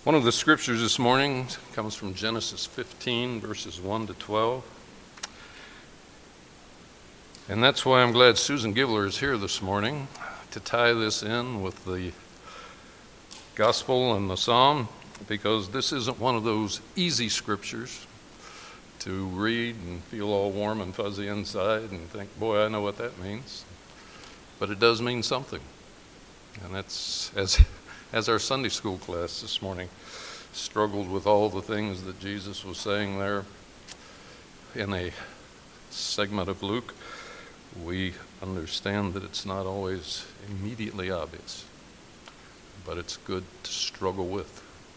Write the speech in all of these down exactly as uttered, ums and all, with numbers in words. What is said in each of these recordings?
One of the scriptures this morning comes from Genesis fifteen, verses one to twelve. And that's why I'm glad Susan Gibler is here this morning to tie this in with the gospel and the psalm, because this isn't one of those easy scriptures to read and feel all warm and fuzzy inside and think, boy, I know what that means. But it does mean something. And that's, as as our Sunday school class this morning struggled with all the things that Jesus was saying there in a segment of Luke, we understand that it's not always immediately obvious, but it's good to struggle with.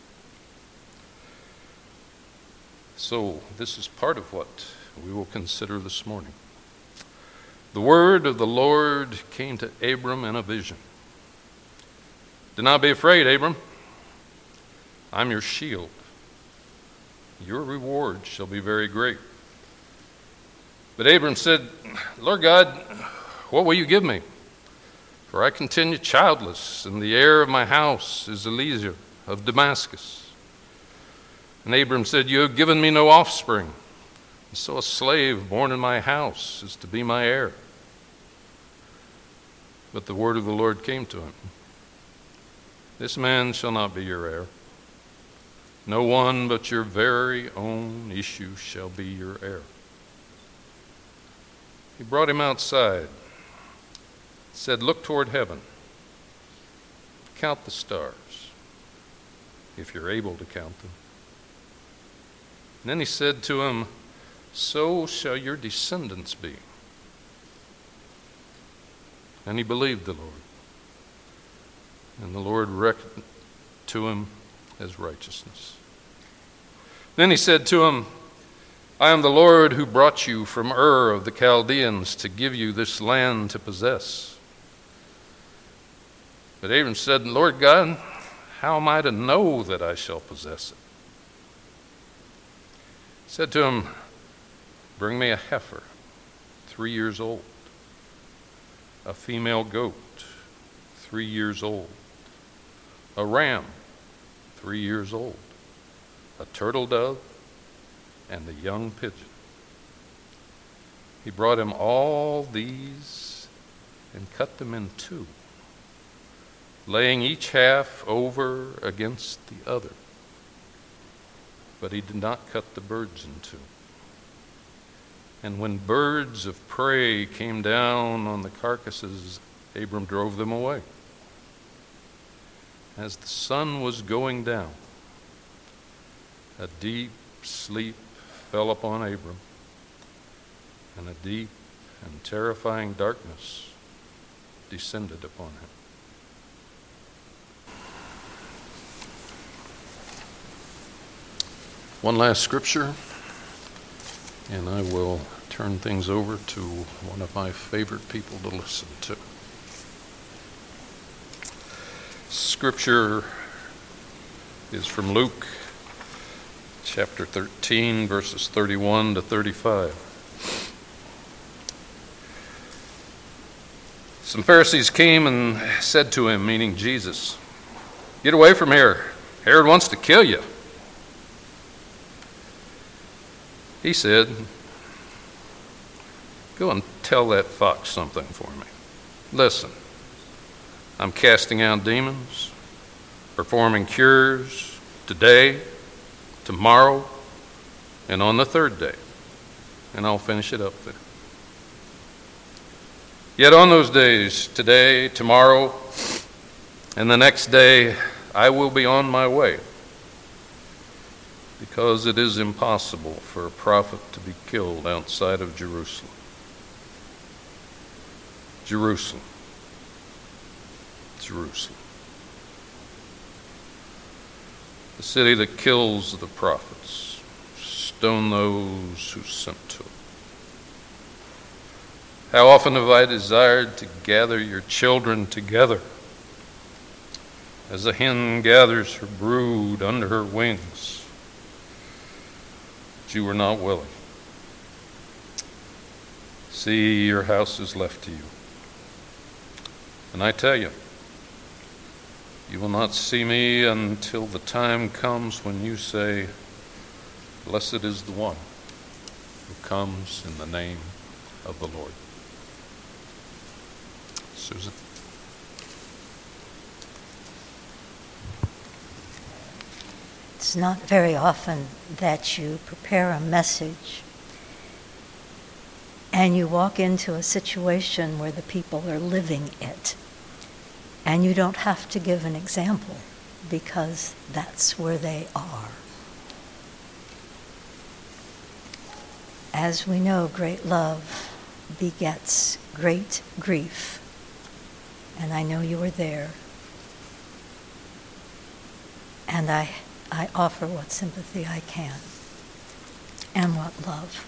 So this is part of what we will consider this morning. The word of the Lord came to Abram in a vision. Do not be afraid, Abram. I'm your shield. Your reward shall be very great. But Abram said, Lord God, what will you give me? For I continue childless, and the heir of my house is Eliezer of Damascus. And Abram said, you have given me no offspring, and so a slave born in my house is to be my heir. But the word of the Lord came to him. This man shall not be your heir. No one but your very own issue shall be your heir. He brought him outside, said, look toward heaven, count the stars, if you're able to count them. And then he said to him, so shall your descendants be. And he believed the Lord. And the Lord reckoned to him as righteousness. Then he said to him, I am the Lord who brought you from Ur of the Chaldeans to give you this land to possess. But Abram said, Lord God, how am I to know that I shall possess it? He said to him, bring me a heifer, three years old, a female goat, three years old, a ram, three years old, a turtle dove, and a young pigeon. He brought him all these and cut them in two, laying each half over against the other. But he did not cut the birds in two. And when birds of prey came down on the carcasses, Abram drove them away. As the sun was going down, a deep sleep fell upon Abram, and a deep and terrifying darkness descended upon him. One last scripture, and I will turn things over to one of my favorite people to listen to. Scripture is from Luke chapter thirteen, verses thirty-one to thirty-five. Some Pharisees came and said to him, meaning Jesus, get away from here. Herod wants to kill you. He said, go and tell that fox something for me. Listen, I'm casting out demons, performing cures today, tomorrow, and on the third day. And I'll finish it up there. Yet on those days, today, tomorrow, and the next day, I will be on my way, because it is impossible for a prophet to be killed outside of Jerusalem. Jerusalem. Jerusalem. The city that kills the prophets, stone those who sent to it. How often have I desired to gather your children together, as a hen gathers her brood under her wings, but you were not willing. See, your house is left to you. And I tell you, You will not see me until the time comes when you say, "Blessed is the one who comes in the name of the Lord." Susan. It's not very often that you prepare a message and you walk into a situation where the people are living it, and you don't have to give an example because that's where they are. As we know, great love begets great grief, and I know you were there, and I I offer what sympathy I can and what love.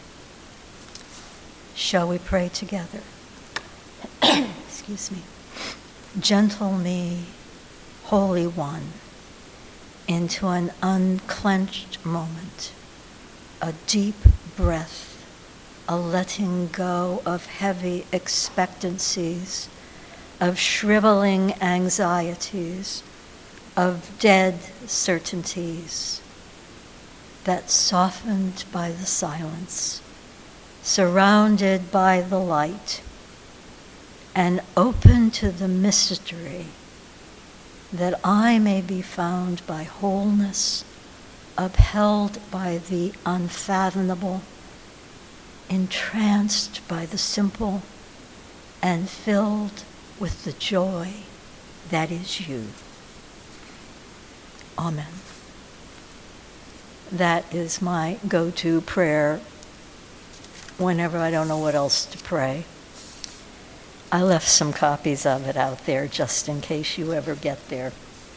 Shall we pray together? Excuse me. Gentle me, Holy One, into an unclenched moment, a deep breath, a letting go of heavy expectancies, of shriveling anxieties, of dead certainties, that softened by the silence, surrounded by the light, and open to the mystery, that I may be found by wholeness, upheld by the unfathomable, entranced by the simple, and filled with the joy that is you. Amen. That is my go-to prayer whenever I don't know what else to pray. I left some copies of it out there just in case you ever get there.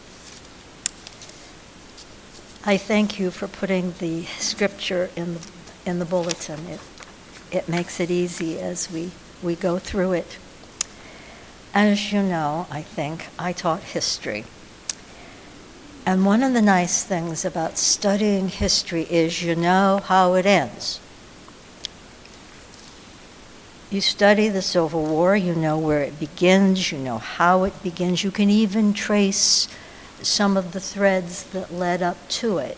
I thank you for putting the scripture in the, in the bulletin. It, it makes it easy as we, we go through it. As you know, I think, I taught history. And one of the nice things about studying history is you know how it ends. You study the Civil War, you know where it begins, you know how it begins. You can even trace some of the threads that led up to it.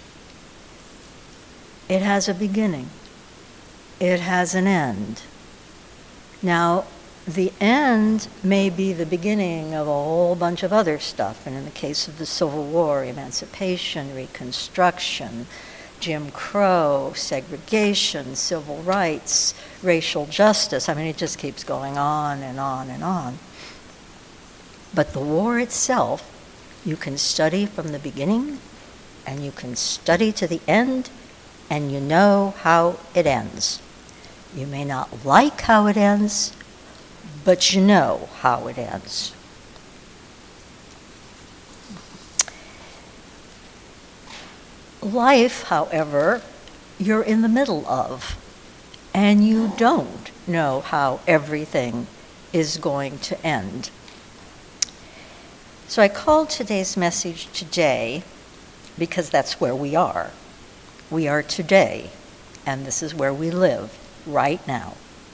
It has a beginning. It has an end. Now, the end may be the beginning of a whole bunch of other stuff. And in the case of the Civil War, emancipation, Reconstruction, Jim Crow, segregation, civil rights, racial justice. I mean, it just keeps going on and on and on. But the war itself, you can study from the beginning, and you can study to the end, and you know how it ends. You may not like how it ends, but you know how it ends. Life, however, you're in the middle of, and you don't know how everything is going to end. So I called today's message Today because that's where we are. We are today, and this is where we live right now.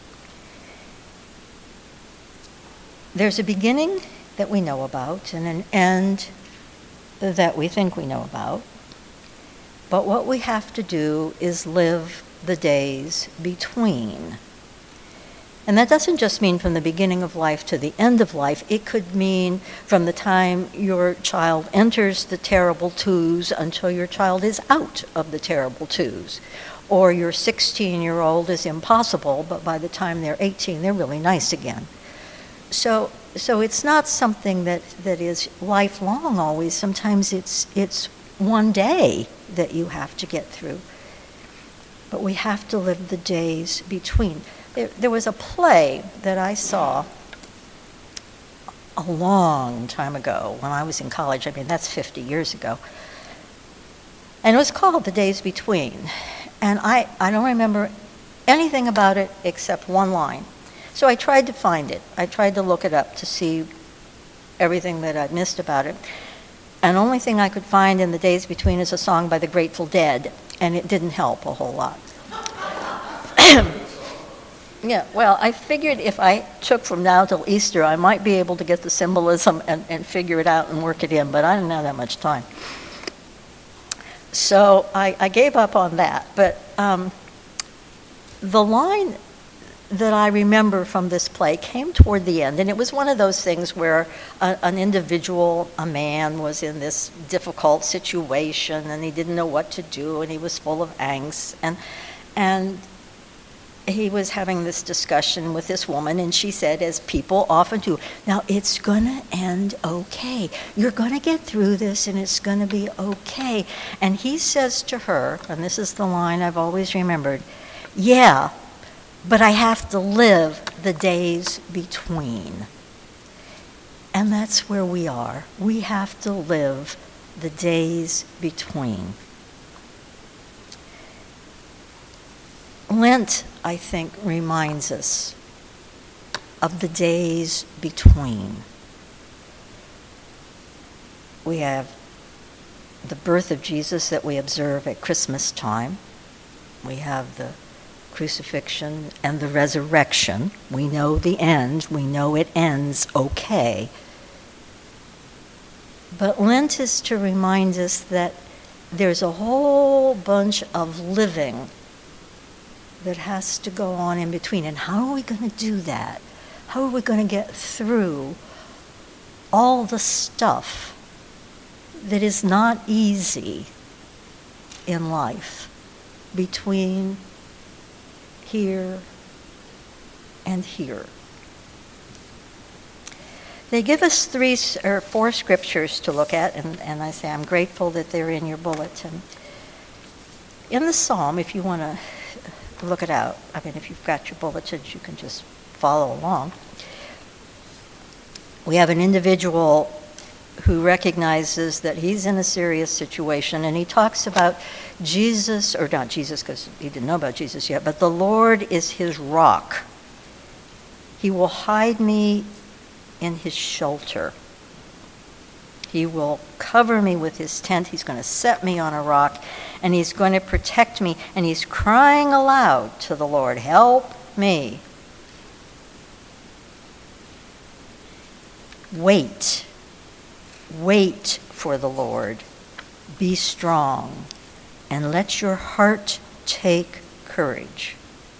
There's a beginning that we know about and an end that we think we know about. But what we have to do is live the days between. And that doesn't just mean from the beginning of life to the end of life. It could mean from the time your child enters the terrible twos until your child is out of the terrible twos. Or your sixteen-year-old is impossible, but by the time they're eighteen, they're really nice again. So so it's not something that, that is lifelong always. Sometimes it's it's one day that you have to get through. But we have to live the days between. There, there was a play that I saw a long time ago when I was in college. I mean, that's fifty years ago. And it was called The Days Between. And I, I don't remember anything about it except one line. So I tried to find it. I tried to look it up to see everything that I'd missed about it. And the only thing I could find in The Days Between is a song by the Grateful Dead, and it didn't help a whole lot. Yeah, well, I figured if I took from now till Easter, I might be able to get the symbolism and, and figure it out and work it in, but I didn't have that much time. So I, I gave up on that. But um, the line that I remember from this play came toward the end, and it was one of those things where a, an individual, a man, was in this difficult situation, and he didn't know what to do, and he was full of angst, and and he was having this discussion with this woman, and she said, as people often do, now it's going to end okay. You're going to get through this, and it's going to be okay. And he says to her, and this is the line I've always remembered, yeah, but I have to live the days between. And that's where we are. We have to live the days between. Lent, I think, reminds us of the days between. We have the birth of Jesus that we observe at Christmas time. We have the crucifixion and the resurrection. We know the end. We know it ends okay. But Lent is to remind us that there's a whole bunch of living that has to go on in between. And how are we going to do that? How are we going to get through all the stuff that is not easy in life between here and here? They give us three or four scriptures to look at, and, and I say I'm grateful that they're in your bulletin. In the Psalm, if you want to look it out. I mean, if you've got your bulletins, you can just follow along. We have an individual who recognizes that he's in a serious situation, and he talks about Jesus, or not Jesus because he didn't know about Jesus yet, but the Lord is his rock. He will hide me in his shelter. He will cover me with his tent. He's going to set me on a rock, and he's going to protect me. And he's crying aloud to the Lord, help me. Wait. Wait for the Lord. Be strong, and let your heart take courage.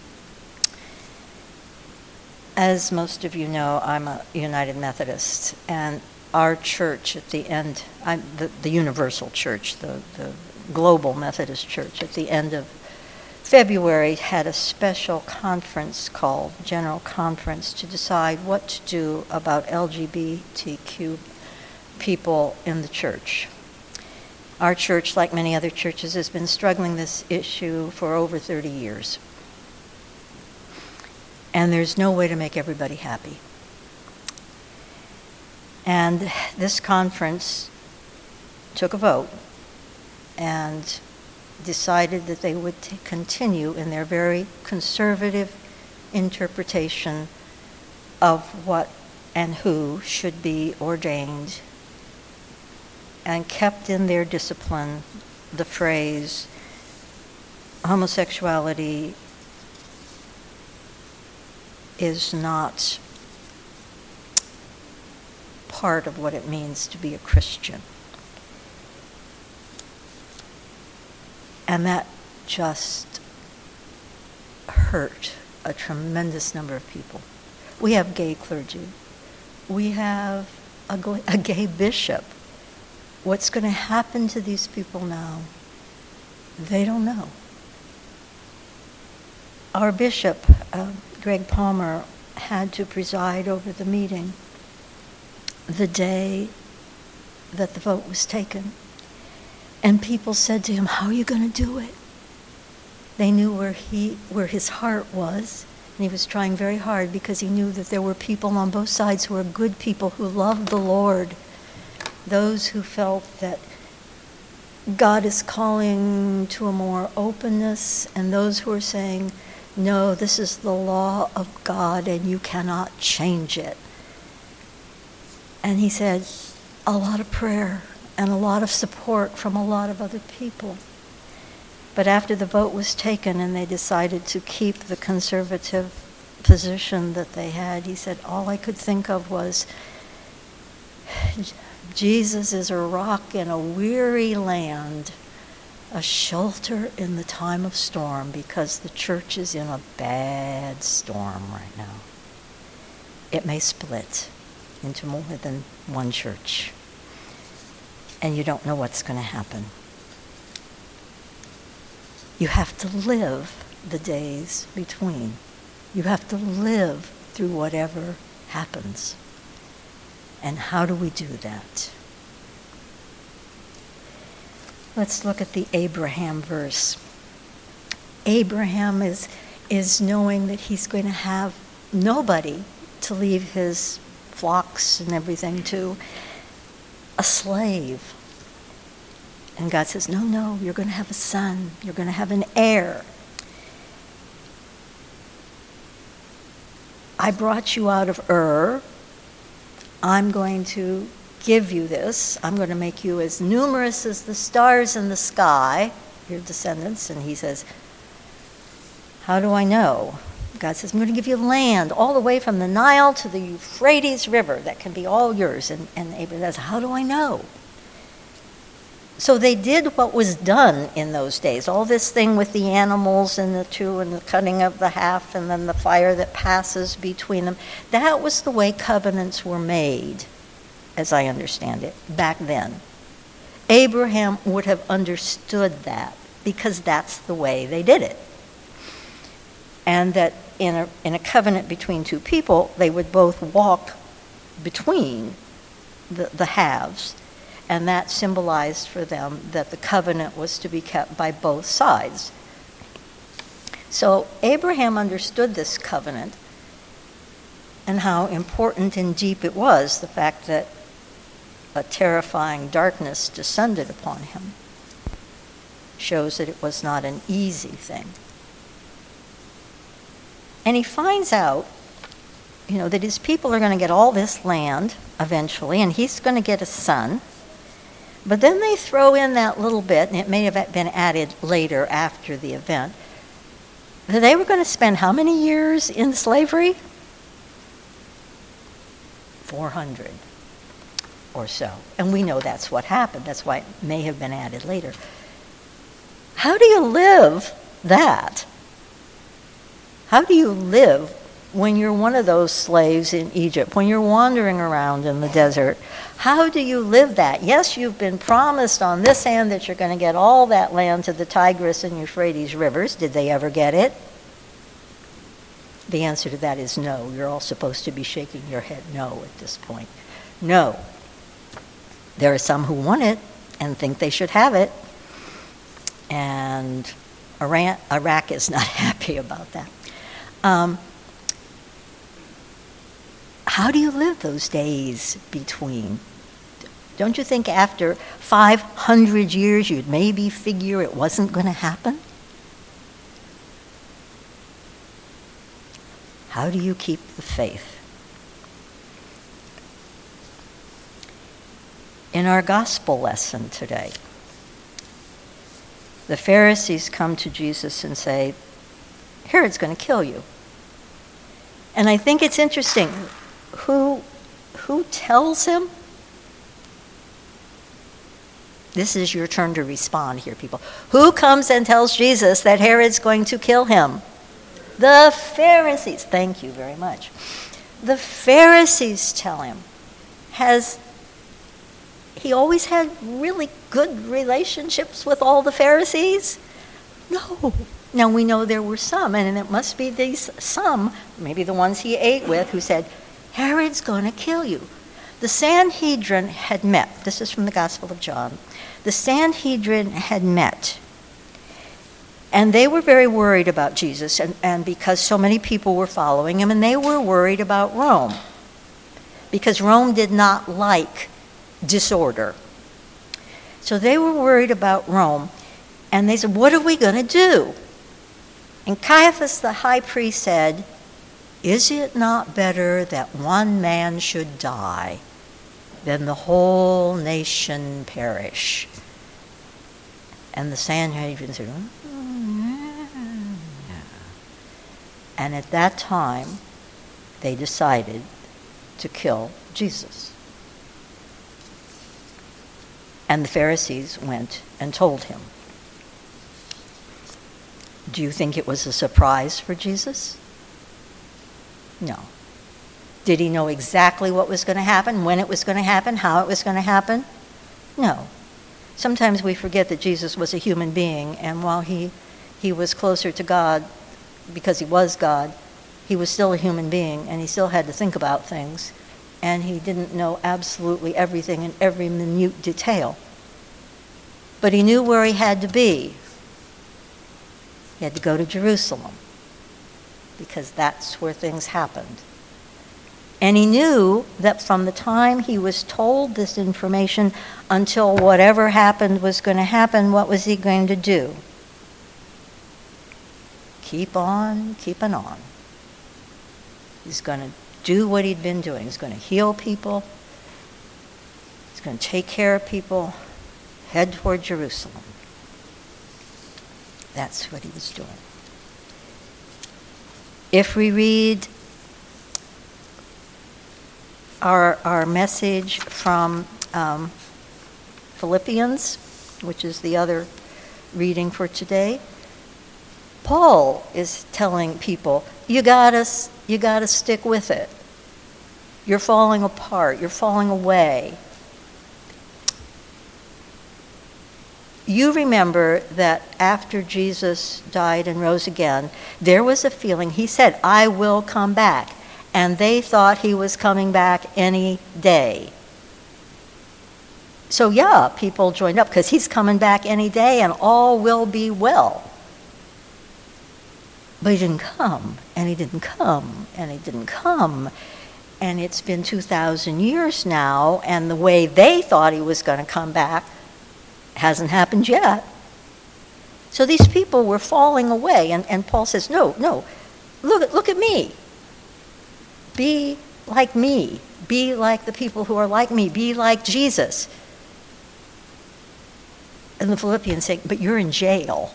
As most of you know, I'm a United Methodist, and our church at the end, I'm the, the Universal Church, the, the Global Methodist Church, at the end of February had a special conference called General Conference to decide what to do about L G B T Q people in the church. Our church, like many other churches, has been struggling this issue for over thirty years. And there's no way to make everybody happy. And this conference took a vote and decided that they would t- continue in their very conservative interpretation of what and who should be ordained, and kept in their discipline the phrase, homosexuality is not part of what it means to be a Christian. And that just hurt a tremendous number of people. We have gay clergy. We have a, a gay bishop. What's going to happen to these people now? They don't know. Our bishop, uh, Greg Palmer, had to preside over the meeting the day that the vote was taken. And people said to him, how are you going to do it? They knew where he, where his heart was, and he was trying very hard because he knew that there were people on both sides who were good people who loved the Lord, those who felt that God is calling to a more openness, and those who are saying, no, this is the law of God and you cannot change it. And he said, a lot of prayer and a lot of support from a lot of other people. But after the vote was taken and they decided to keep the conservative position that they had. He said, all I could think of was, Jesus is a rock in a weary land, a shelter in the time of storm, because the church is in a bad storm right now. It may split into more than one church, and you don't know what's going to happen. You have to live the days between. You have to live through whatever happens. And how do we do that? Let's look at the Abraham verse. Abraham is, is knowing that he's going to have nobody to leave his flocks and everything to, a slave. And God says, no, no, you're going to have a son. You're going to have an heir. I brought you out of Ur. I'm going to give you this. I'm going to make you as numerous as the stars in the sky, your descendants. And he says, how do I know? God says, I'm going to give you land all the way from the Nile to the Euphrates River. That can be all yours. And, and Abraham says, how do I know? So they did what was done in those days. All this thing with the animals and the two and the cutting of the half and then the fire that passes between them. That was the way covenants were made, as I understand it, back then. Abraham would have understood that because that's the way they did it. And that in a, in a covenant between two people, they would both walk between the, the halves. And that symbolized for them that the covenant was to be kept by both sides. So Abraham understood this covenant and how important and deep it was, the fact that a terrifying darkness descended upon him shows that it was not an easy thing. And he finds out, you know, that his people are going to get all this land eventually, and he's going to get a son. But then they throw in that little bit, and it may have been added later after the event, that they were going to spend how many years in slavery? four hundred or so. And we know that's what happened. That's why it may have been added later. How do you live that? How do you live when you're one of those slaves in Egypt, when you're wandering around in the desert? How do you live that? Yes, you've been promised on this hand that you're going to get all that land to the Tigris and Euphrates rivers. Did they ever get it? The answer to that is no. You're all supposed to be shaking your head no at this point. No. There are some who want it and think they should have it. And Iran, Iraq is not happy about that. Um, how do you live those days between? Don't you think after five hundred years you'd maybe figure it wasn't going to happen? How do you keep the faith? In our gospel lesson today, the Pharisees come to Jesus and say, Herod's going to kill you. And I think it's interesting. Who, who tells him? This is your turn to respond here, people. Who comes and tells Jesus that Herod's going to kill him? The Pharisees. Thank you very much. The Pharisees tell him. Has he always had really good relationships with all the Pharisees? No. Now we know there were some, and it must be these some, maybe the ones he ate with, who said, Herod's going to kill you. The Sanhedrin had met. This is from the Gospel of John. The Sanhedrin had met. And they were very worried about Jesus, and, and because so many people were following him, and they were worried about Rome, because Rome did not like disorder. So they were worried about Rome, and they said, what are we going to do? And Caiaphas the high priest said, is it not better that one man should die than the whole nation perish? And the Sanhedrin said, mm-hmm. And at that time, they decided to kill Jesus. And the Pharisees went and told him. Do you think it was a surprise for Jesus? No. Did he know exactly what was going to happen, when it was going to happen, how it was going to happen? No. Sometimes we forget that Jesus was a human being, and while he, he was closer to God because he was God, he was still a human being, and he still had to think about things, and he didn't know absolutely everything in every minute detail. But he knew where he had to be. He had to go to Jerusalem, because that's where things happened. And he knew that from the time he was told this information until whatever happened was going to happen, what was he going to do? Keep on keeping on. He's going to do what he'd been doing. He's going to heal people. He's going to take care of people, head toward Jerusalem. That's what he was doing. If we read our, our message from um, Philippians, which is the other reading for today, Paul is telling people, you gotta, you gotta stick with it. You're falling apart. You're falling away. You remember that after Jesus died and rose again, there was a feeling, he said, I will come back. And they thought he was coming back any day. So yeah, people joined up because he's coming back any day and all will be well. But he didn't come, and he didn't come, and he didn't come. And it's been two thousand years now, and the way they thought he was going to come back hasn't happened yet. So these people were falling away, and, and Paul says, no, no, look, look at me. Be like me. Be like the people who are like me. Be like Jesus. And the Philippians say, but you're in jail.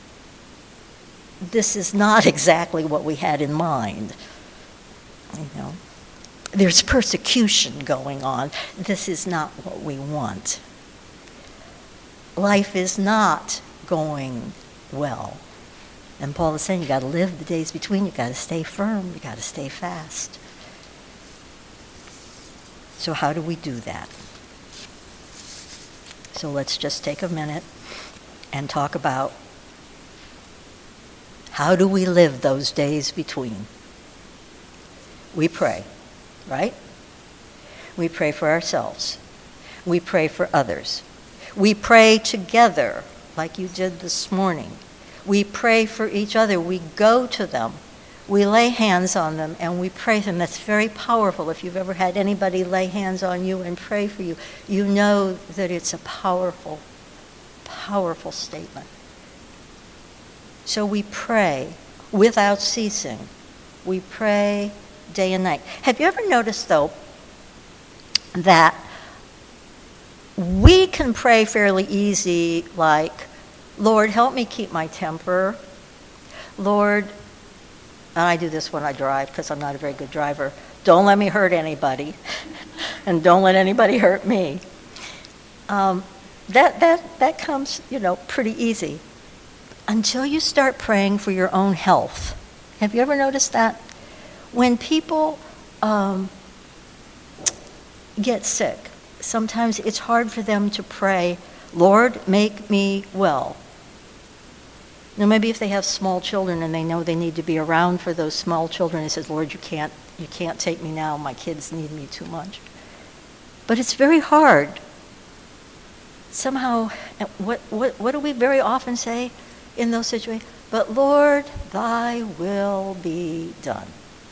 This is not exactly what we had in mind. You know, there's persecution going on. This is not what we want. Life is not going well. And Paul is saying you got to live the days between. You got to stay firm. You got to stay fast. So how do we do that? So let's just take a minute and talk about how do we live those days between. We pray, right? We pray for ourselves. We pray for others. We pray together, like you did this morning. We pray for each other. We go to them. We lay hands on them and we pray for them. That's very powerful. If you've ever had anybody lay hands on you and pray for you, you know that it's a powerful, powerful statement. So we pray without ceasing. We pray day and night. Have you ever noticed, though, that we can pray fairly easy, like, Lord, help me keep my temper. Lord, and I do this when I drive because I'm not a very good driver, don't let me hurt anybody, and don't let anybody hurt me. Um, that, that, that comes, you know, pretty easy. Until you start praying for your own health. Have you ever noticed that? When people um, get sick, sometimes it's hard for them to pray, Lord, make me well. Now, maybe if they have small children and they know they need to be around for those small children, it says, Lord, you can't, you can't take me now. My kids need me too much. But it's very hard. Somehow, what, what, what do we very often say in those situations? But Lord, thy will be done.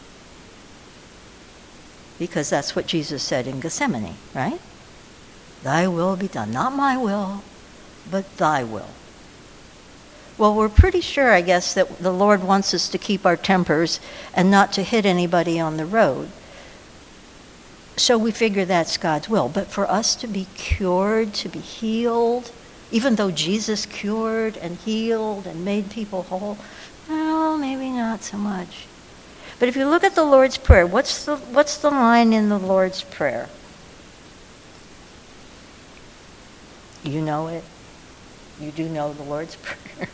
Because that's what Jesus said in Gethsemane, right? Thy will be done. Not my will, but thy will. Well, we're pretty sure, I guess, that the Lord wants us to keep our tempers and not to hit anybody on the road. So we figure that's God's will. But for us to be cured, to be healed, even though Jesus cured and healed and made people whole, well, maybe not so much. But if you look at the Lord's Prayer, what's the, what's the line in the Lord's Prayer? You know it. You do know the Lord's Prayer.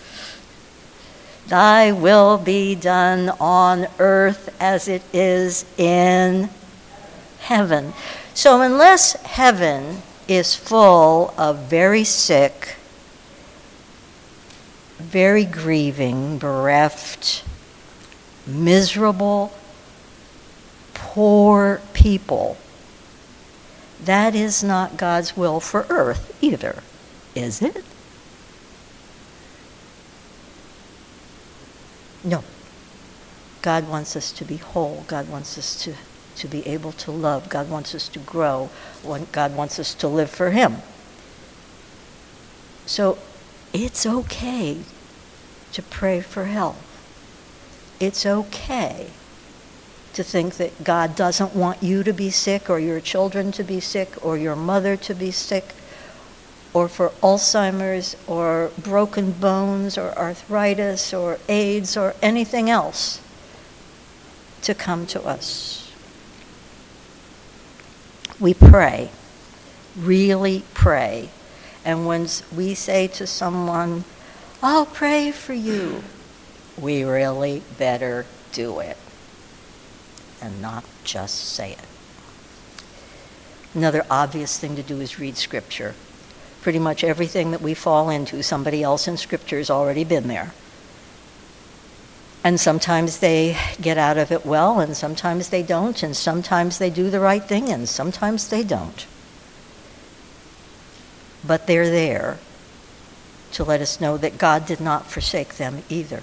Thy will be done on earth as it is in heaven. So unless heaven is full of very sick, very grieving, bereft, miserable, poor people, that is not God's will for earth either, is it? No. God wants us to be whole. God wants us to, to be able to love. God wants us to grow. God wants us to live for Him. So it's okay to pray for health. It's okay to think that God doesn't want you to be sick, or your children to be sick, or your mother to be sick, or for Alzheimer's, or broken bones, or arthritis, or AIDS, or anything else to come to us. We pray, really pray. And when we say to someone, I'll pray for you, we really better do it and not just say it. Another obvious thing to do is read Scripture. Pretty much everything that we fall into, somebody else in Scripture has already been there. And sometimes they get out of it well, and sometimes they don't, and sometimes they do the right thing, and sometimes they don't. But they're there to let us know that God did not forsake them either.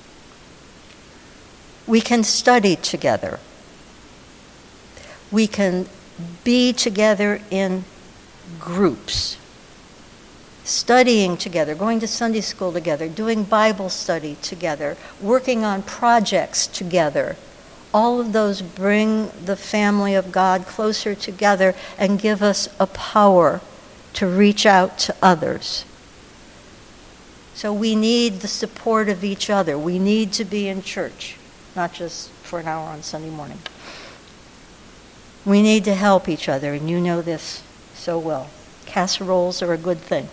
We can study together. We can be together in groups, studying together, going to Sunday school together, doing Bible study together, working on projects together. All of those bring the family of God closer together and give us a power to reach out to others. So we need the support of each other. We need to be in church, not just for an hour on Sunday morning. We need to help each other, and you know this so well. Casseroles are a good thing.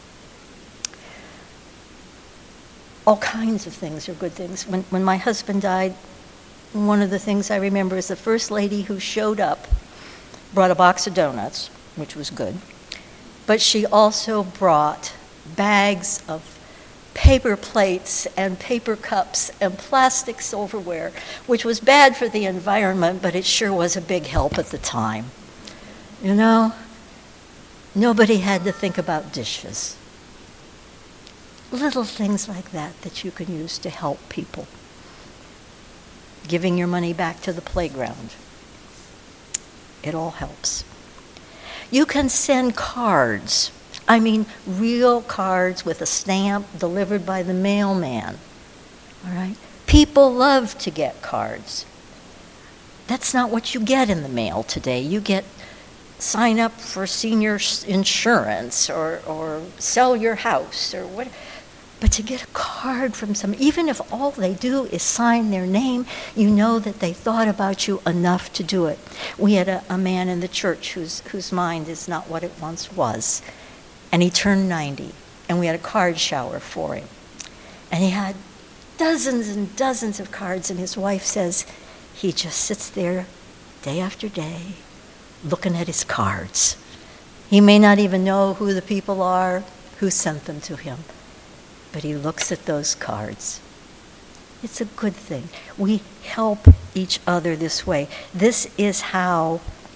All kinds of things are good things. When, when my husband died, one of the things I remember is the first lady who showed up brought a box of donuts, which was good, but she also brought bags of paper plates and paper cups and plastic silverware, which was bad for the environment, but it sure was a big help at the time. You know, nobody had to think about dishes. Little things like that that you can use to help people. Giving your money back to the playground. It all helps. You can send cards. I mean, real cards with a stamp delivered by the mailman. All right? People love to get cards. That's not what you get in the mail today. You get sign up for senior insurance or, or sell your house or what. But to get a card from some, even if all they do is sign their name, you know that they thought about you enough to do it. We had a, a man in the church whose whose mind is not what it once was. And he turned ninety, and we had a card shower for him. And he had dozens and dozens of cards, and his wife says he just sits there day after day looking at his cards. He may not even know who the people are who sent them to him, but he looks at those cards. It's a good thing. We help each other this way. This is how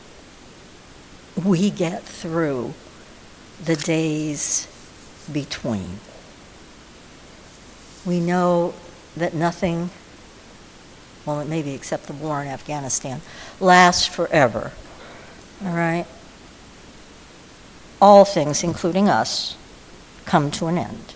we get through the days between. We know that nothing, well, maybe except the war in Afghanistan, lasts forever. All right? All things, including us, come to an end.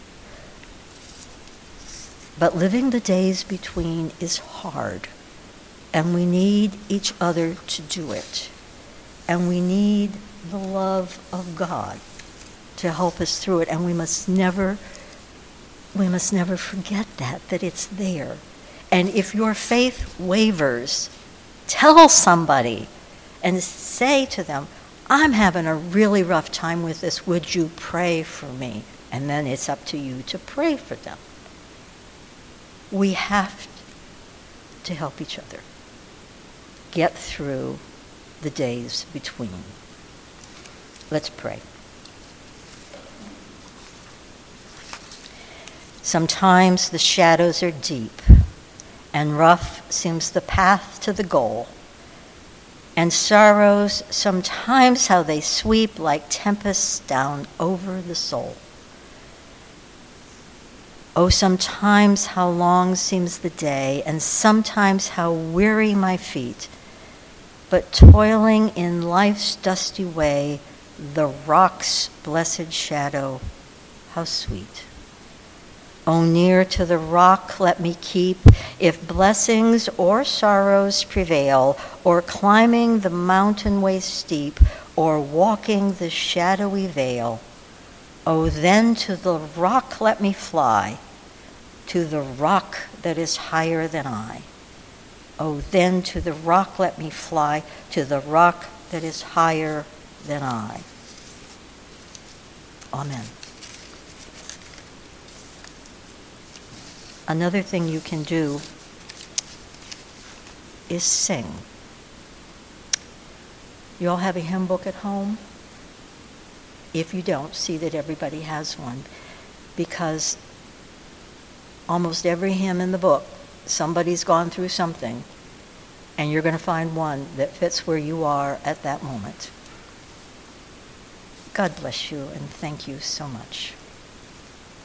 But living the days between is hard, and we need each other to do it. And we need the love of God to help us through it, and we must never we must never forget that that it's there. And if your faith wavers, tell somebody and say to them, I'm having a really rough time with this. Would you pray for me? And then it's up to you to pray for them. We have to help each other get through the days between. Let's pray. Sometimes the shadows are deep, and rough seems the path to the goal. And sorrows, sometimes how they sweep like tempests down over the soul. Oh, sometimes how long seems the day, and sometimes how weary my feet. But toiling in life's dusty way, the rock's blessed shadow, how sweet. Oh, near to the rock let me keep, if blessings or sorrows prevail, or climbing the mountain way steep, or walking the shadowy vale. Oh, then to the rock let me fly, to the rock that is higher than I. Oh, then to the rock let me fly, to the rock that is higher than I. Amen. Another thing you can do is sing. You all have a hymn book at home? If you don't, see that everybody has one, because almost every hymn in the book, somebody's gone through something, and you're going to find one that fits where you are at that moment. God bless you, and thank you so much.